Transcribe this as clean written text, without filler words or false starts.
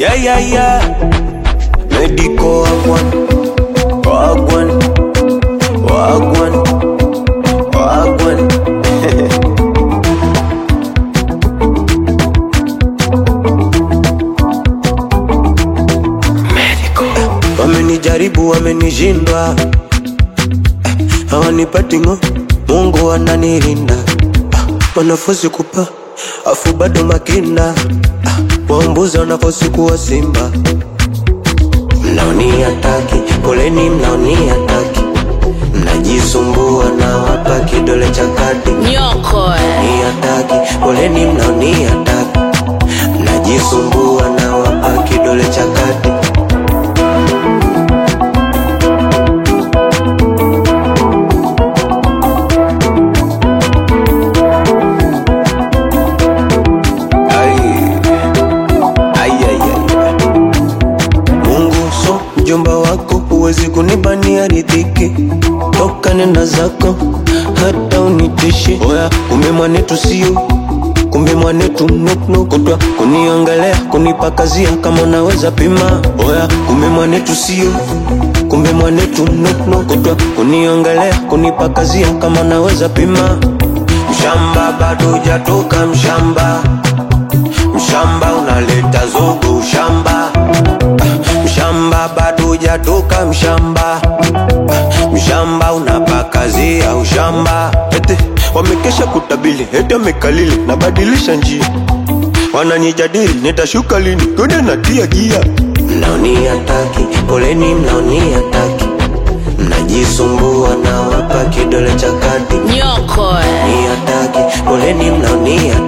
yeah. Medical wagwan. Wamenijaribu, wamenishindwa, hawanipati ngo, Mungu ananilinda. Wanafosi kupa, afu bado makina, waumbuzi wanafosi kuwa simba. Mnaoni ataki, poleni mnaoni ataki, mnajisumbua na wapa kidole cha kati. Nyoko Ni ataki, poleni mnaoni ataki, mnajisumbua na wapa kidole cha kati. Mjomba wako huwezi kunibania riziki, toka nenda zako hata unitishi. Oya, kumbe mwanetu sio, kumbe mwanetu nuknu, kutwa kuniangalia kunipakazia kama unaweza pima. Oya, kumbe mwanetu sio, kumbe mwanetu nuknu, kutwa kuniangalia kunipakazia kama unaweza pima. Mshamba bado hujatoka mshamba, mshamba unaleta zogo ushamba. Mshamba bado hujatoka mshamba, mshamba unapakazia ushamba. Ete wamekesha kutabili, ete wamekalili nabadilisha njia. Wananijadili nitashuka lini, kode natia gia. Mnaoni ataki, poleni mnaoni ataki, mnajisumbua na wapa kidole cha kati. Nyoko Ni ataki, poleni mnaoni ataki,